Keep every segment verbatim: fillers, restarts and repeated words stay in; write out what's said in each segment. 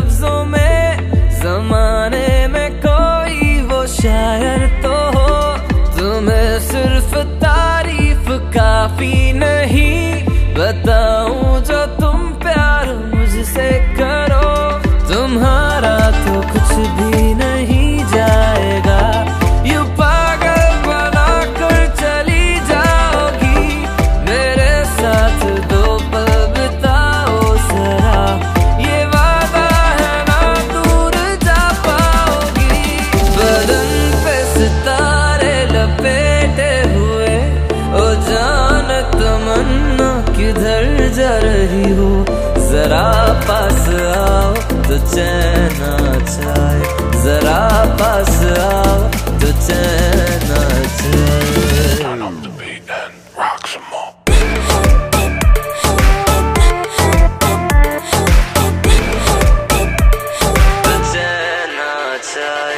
लफ्जों में जमाने में कोई वो शायर तो हो। तुम्हें सिर्फ तारीफ काफी नहीं, बताऊं जो तुम प्यार मुझसे करो। तुम्हारा तो कुछ भी नहीं जाएगा, यू पागल बना कर चली जाओगी। मेरे साथ दो पल बिताओ जरा, ये वादा है ना दूर जा पाओगी। बदन पे सितारे लपेटे हुए, ओ जान तमन्ना किधर जा रही हो। जरा पास आओ तो चैन आ जाए, जरा पास आओ तो चैन आ जाए। Turn up the beat and rock some more. तो चैन आ जाए।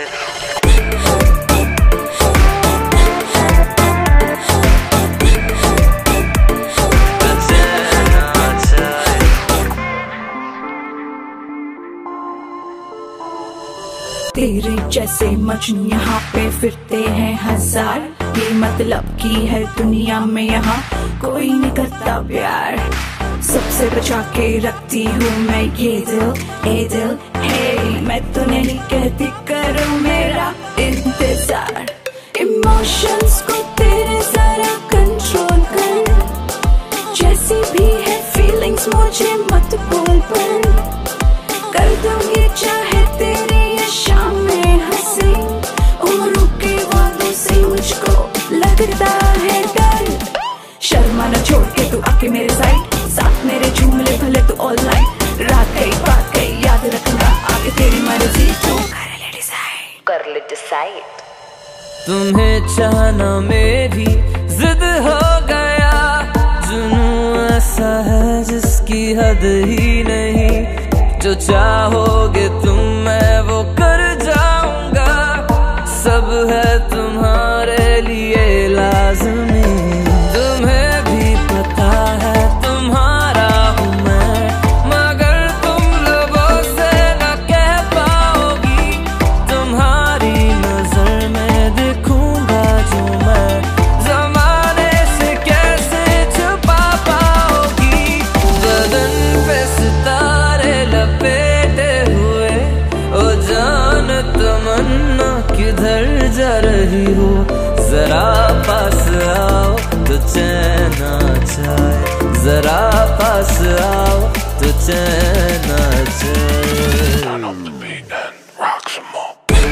तेरे जैसे मजनू यहाँ पे फिरते हैं हजार, ये मतलब की है दुनिया में यहाँ कोई नहीं करता प्यार। सबसे बचा के रखती हूँ मैं ये दिल, ए दिल है। मैं तो नहीं कहती करो मेरा इंतजार। इमोशंस को तेरे जरा कंट्रोल कर, जैसी भी है फीलिंग्स मुझे मत बोल पर। कर दूंगी चाहे तेरी ये शाम में हंसी, उम्रों के वादों से मुझको लगता है डर। शर्मा न छोड़ के तू आके मेरे साइड, साथ मेरे झूम ले भले तू ऑल नाइट। रात गई बात गई याद रखना, आगे तेरी मर्जी तू कर ले डिसाइड, कर ले डिसाइड। तुम्हें चाहना मेरी जिद हो गया, जुनून ऐसा है जिसकी हद ही नहीं। जो चाहोगे तुम मैं वो कर जाऊंगा, सब है तुम्हारे लिए लाज़मी। तुम्हें भी पता है तुम्हारा हूँ मैं, मगर तुम लोगों से न कह पाओगी। तुम्हारी नजर में दिखूंगा जो मैं, जमाने से कैसे छुपा पाओगी। बदन पे सितारे लपेटे हुए, ओ जान तमन्ना किधर जा रही हो। जरा पास आओ तो चैन आ जाए, जरा पास आओ तो चैन आ जाए। Turn up the beat and rock some more.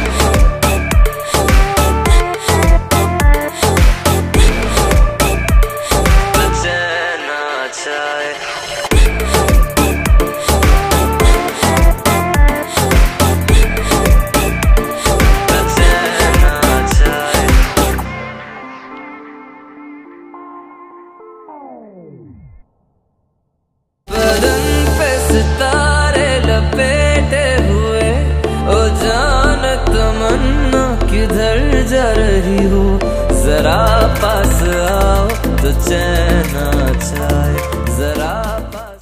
तो चैन आ जाए। बदन पे सितारे लपेटे हुए, ओ जान तमन्ना किधर जा रही हो। जरा पास आओ तो चैन